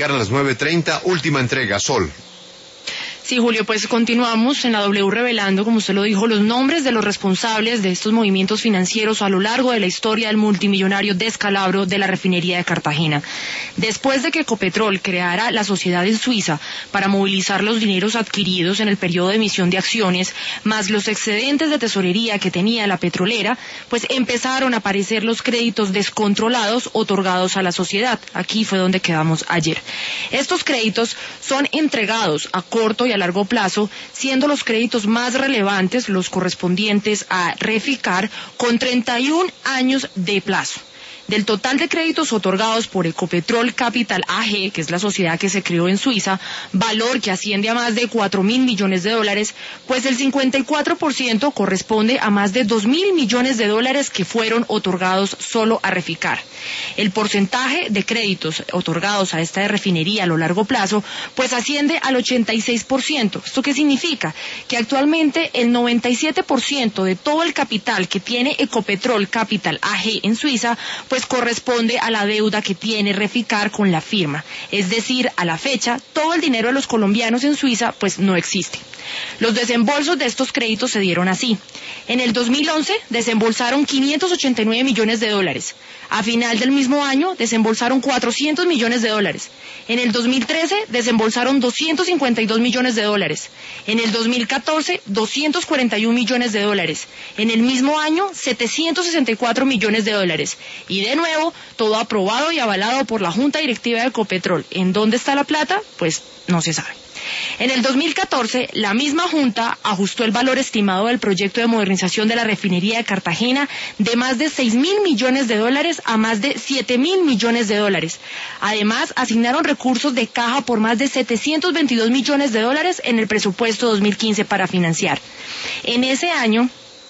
A las 9:30, última entrega, Sol. Sí, Julio, pues continuamos en la W revelando, como usted lo dijo, los nombres de los responsables de estos movimientos financieros a lo largo de la historia del multimillonario descalabro de la refinería de Cartagena. Después de que Ecopetrol creara la sociedad en Suiza para movilizar los dineros adquiridos en el periodo de emisión de acciones, más los excedentes de tesorería que tenía la petrolera, pues empezaron a aparecer los créditos descontrolados otorgados a la sociedad. Aquí fue donde quedamos ayer. Estos créditos son entregados a corto y a largo plazo, siendo los créditos más relevantes los correspondientes a Reficar con 31 años de plazo. Del total de créditos otorgados por Ecopetrol Capital AG, que es la sociedad que se creó en Suiza, valor que asciende a más de 4.000 millones de dólares, pues el 54% corresponde a más de 2.000 millones de dólares que fueron otorgados solo a Reficar. El porcentaje de créditos otorgados a esta refinería a lo largo plazo, pues asciende al 86%. ¿Esto qué significa? Que actualmente el 97% de todo el capital que tiene Ecopetrol Capital AG en Suiza, pues corresponde a la deuda que tiene Reficar con la firma. Es decir, a la fecha, todo el dinero de los colombianos en Suiza, pues no existe. Los desembolsos de estos créditos se dieron así. En el 2011 desembolsaron 589 millones de dólares. A final del mismo año desembolsaron 400 millones de dólares. En el 2013 desembolsaron 252 millones de dólares. En el 2014, 241 millones de dólares. En el mismo año, 764 millones de dólares. Y de nuevo, todo aprobado y avalado por la Junta Directiva de Ecopetrol. ¿En dónde está la plata? Pues no se sabe. En el 2014, la misma Junta ajustó el valor estimado del proyecto de modernización de la refinería de Cartagena de más de 6.000 millones de dólares a más de 7.000 millones de dólares. Además, asignaron recursos de caja por más de 722 millones de dólares en el presupuesto 2015 para financiar. En ese año,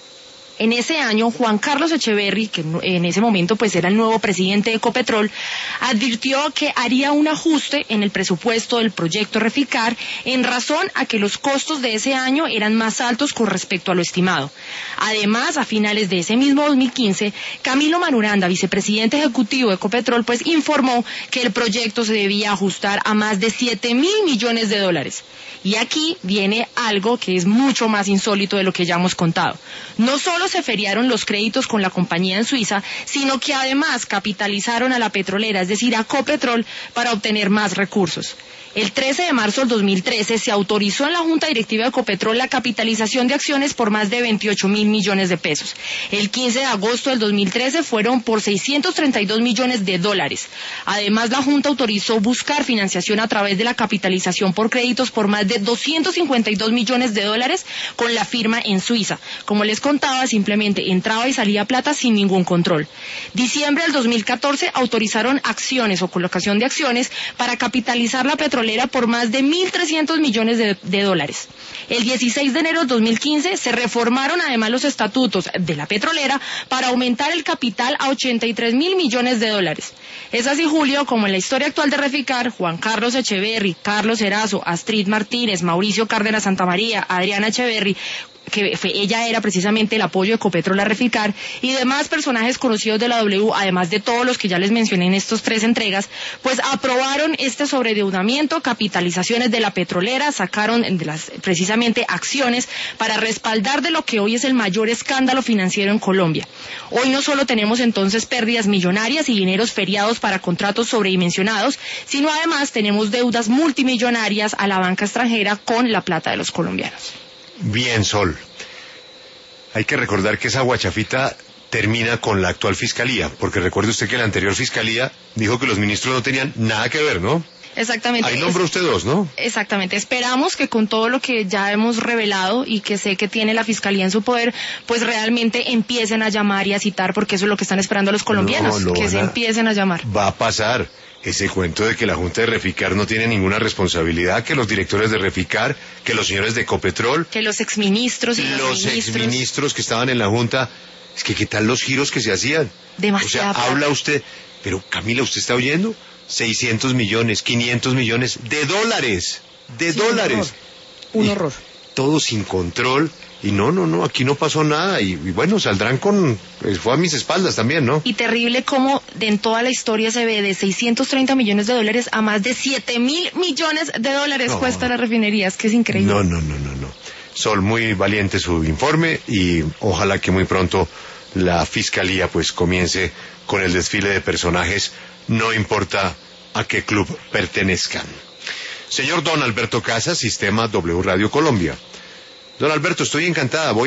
Juan Carlos Echeverry, que en ese momento pues era el nuevo presidente de Ecopetrol, advirtió que haría un ajuste en el presupuesto del proyecto Reficar en razón a que los costos de ese año eran más altos con respecto a lo estimado. Además, a finales de ese mismo 2015, Camilo Maruranda, vicepresidente ejecutivo de Ecopetrol, pues informó que el proyecto se debía ajustar a más de 7.000 millones de dólares. Y aquí viene algo que es mucho más insólito de lo que ya hemos contado. No solo se feriaron los créditos con la compañía en Suiza, sino que además capitalizaron a la petrolera, es decir, a Ecopetrol, para obtener más recursos. El 13 de marzo del 2013 se autorizó en la Junta Directiva de Ecopetrol la capitalización de acciones por más de 28.000 millones de pesos. El 15 de agosto del 2013 fueron por 632 millones de dólares. Además, la Junta autorizó buscar financiación a través de la capitalización por créditos por más de 252 millones de dólares con la firma en Suiza. Como les contaba, simplemente entraba y salía plata sin ningún control. Diciembre del 2014 autorizaron acciones o colocación de acciones para capitalizar la petrolera por más de 1.300 millones de dólares. El 16 de enero del 2015 se reformaron además los estatutos de la petrolera para aumentar el capital a 83.000 millones de dólares. Es así, Julio, como en la historia actual de Reficar, Juan Carlos Echeverry, Carlos Erazo, Astrid Martínez, Mauricio Cárdenas Santamaría, Adriana Echeverry, ella era precisamente el apoyo de Ecopetrol a Reficar, y demás personajes conocidos de la W, además de todos los que ya les mencioné en estas tres entregas, pues aprobaron este sobreendeudamiento, capitalizaciones de la petrolera, sacaron precisamente acciones para respaldar de lo que hoy es el mayor escándalo financiero en Colombia. Hoy no solo tenemos entonces pérdidas millonarias y dineros feriados para contratos sobredimensionados, sino además tenemos deudas multimillonarias a la banca extranjera con la plata de los colombianos. Bien, Sol. Hay que recordar que esa guachafita termina con la actual fiscalía, porque recuerde usted que la anterior fiscalía dijo que los ministros no tenían nada que ver, ¿no? Exactamente. Ahí nombró usted dos, ¿no? Exactamente. Esperamos que con todo lo que ya hemos revelado y que sé que tiene la Fiscalía en su poder, pues realmente empiecen a llamar y a citar, porque eso es lo que están esperando los colombianos, que se empiecen a llamar. Va a pasar ese cuento de que la Junta de Reficar no tiene ninguna responsabilidad, que los directores de Reficar, que los señores de Ecopetrol, que los exministros y los exministros que estaban en la Junta, es que qué tal los giros que se hacían. Demasiado. O sea, habla usted, pero Camila, ¿usted está oyendo? 600 millones, 500 millones de dólares, Un horror. todo sin control. Y no, aquí no pasó nada. Y bueno, saldrán con... fue a mis espaldas también, ¿no? Y terrible como en toda la historia se ve de 630 millones de dólares a más de 7.000 millones de dólares cuesta la refinería. Es que es increíble. No. Sol, muy valiente su informe y ojalá que muy pronto la Fiscalía pues comience con el desfile de personajes, no importa a qué club pertenezcan. Señor Don Alberto Casas, Sistema W Radio Colombia. Don Alberto, estoy encantada.